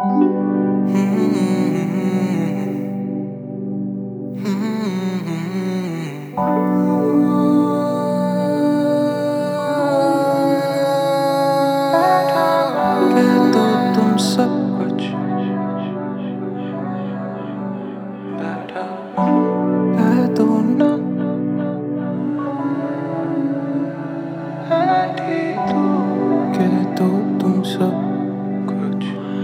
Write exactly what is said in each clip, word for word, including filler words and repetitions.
सब कुछ बैठा है तो ना बैठी तू कह दो तुम सब कुछ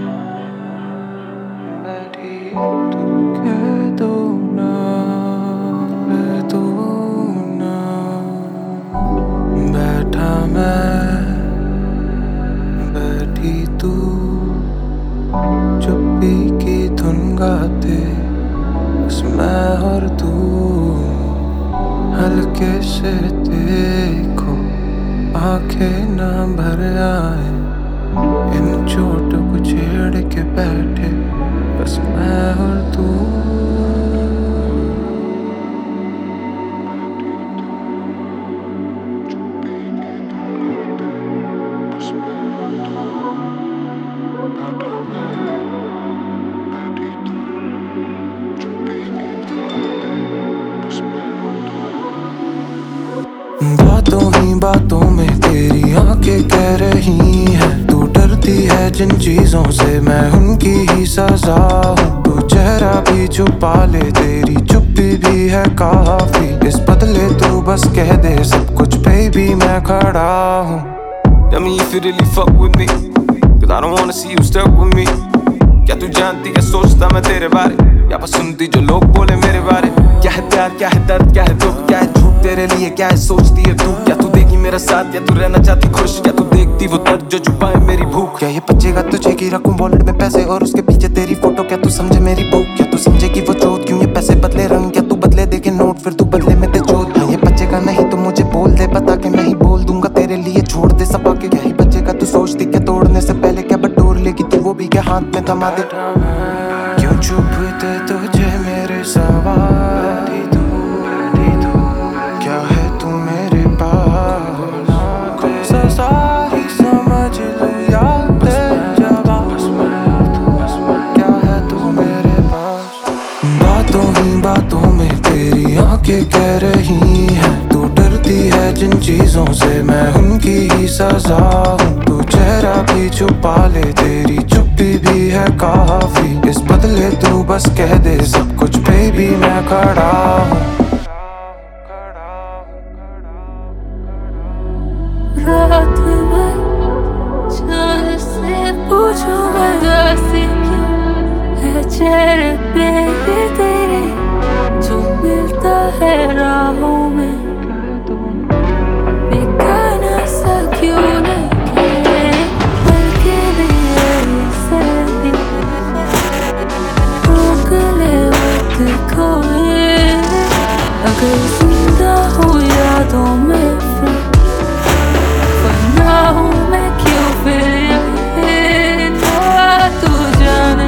बैठी तू कह दो ना कह दो ना बैठा मैं बैठी तू चुप्पी की धुन गाते बस मैं और तू हल्के से देखो आंखें ना भर आए इन चोट को छेड़ के बैठे बस मैं और तू बातों ही बातों में तेरी आंखें कह रही हैं तू डरती है जिन चीजों से मैं उनकी ही सजा हूँ तू चेहरा भी छुपा ले तेरी चुप्पी भी है काफी इस बदले तू बस कह दे सब कुछ पे भी मैं खड़ा हूँ Tell me if you really fuck with me Cause I don't wanna see you stuck with me क्या तू जानती है सोचता मैं तेरे बारे या बस सुनती जो लोग बोले मेरे बारे क्या है प्यार क्या है दर्द क्या है दुख क्या है झूठ तेरे लिए क्या है सोचती है तू क्या तू देगी मेरा साथ या तू रहना चाहती खुश क्या तू देखती वो दर्द जो छुपाए मेरी भूख क्या ये बचेगा तुझे की रखूं वॉलेट में पैसे और उसके पीछे तेरी फोटो क्या तू समझे मेरी भूख क्या तू समझे कि वो चोट क्यों ये पैसे बदले रंग क्या तू बदले देके नोट फिर तू बदले में दे चोट ये बचेगा नहीं तो मुझे बोल दे बता के मैं ही बोल दूंगा तेरे लिए छोड़ दे सबा के क्या ही बचेगा तू सोचती क्या तोड़ने से पहले क्या बटोर लेगी तू वो भी क्या हाथ में थमा दे क्यों छुपते तुझे मेरे सवाल क्या है तू मेरे पास कौन सा साही समझ लूं या दे जवाब क्या है तू मेरे पास बातों ही बातों में तेरी आंखें कह रही हैं तू डरती है जिन चीजों से मैं उनकी ही सजा हूँ तू चेहरा भी छुपा ले तेरी चुप्पी भी है काफी इस बदले तू बस कह दे सब कुछ पे भी मैं खड़ा हूँ रात में चांद से पूछूंगा जैसे क्यों है चेहरे पे ये तेरे जो मिलता है राहों में बेगाना सा क्यों लगे बल्कि मेरे से रोक ले वक्त खोए अगर जिंदा हूँ यादों में मैं क्यों फिर ना तू जाने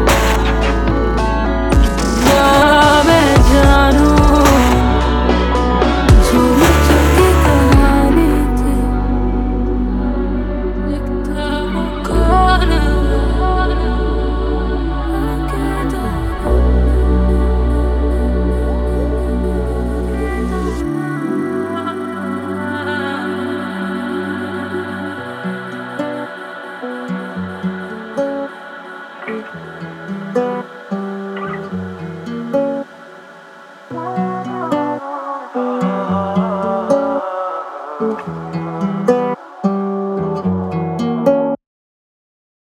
ना मैं जानूं जो मुझकी कहानी थी लिखता हूँ कौन आगे तो Thank you.